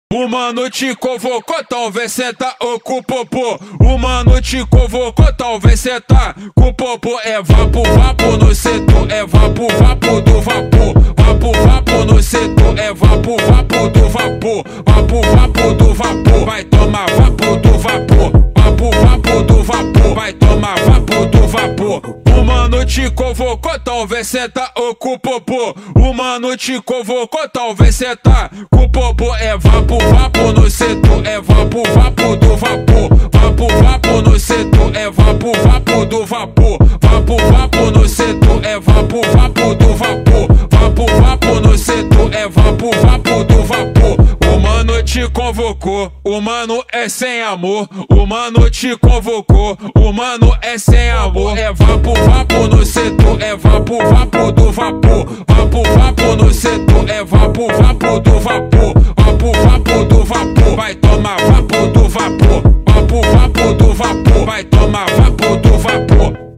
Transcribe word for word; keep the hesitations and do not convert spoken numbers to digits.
O mano te convocou, talvez cê tá com o popô. O mano te convocou, talvez cê tá com o popô. É vapo, vapo no setor, é vapo, vapo do vapor. Vapo, vapo no setor, é vapo, vapo do vapor. Vapo, vapo do vapor, vai tomar vapo do vapor. Vapo, vapo do vapor, vai tomar vapo do vapor. O mano te convocou, talvez cê tá com o popô. O mano te convocou, talvez cê tá com o popô. É vapo, vapo no setor, é vapo, vapo do vapor. Vapo, vapo no setor, é vapo, vapo do vapor. Vapo, vapo no setor, é vapo, vapo do vapor. Vapo, vapo no setor, é vapo, vapo do vapor. O mano te convocou, o mano é sem amor. O mano te convocou, o mano é sem amor. É vapo, vapo no setor, é vapo, vapo do vapor. Vapo, vapo no setor, é vapo, vapo do vapor. Vapo, vapo do vapor, vai tomar vapo do vapor. Vapo, vapo do vapor, vai tomar vapo do vapor.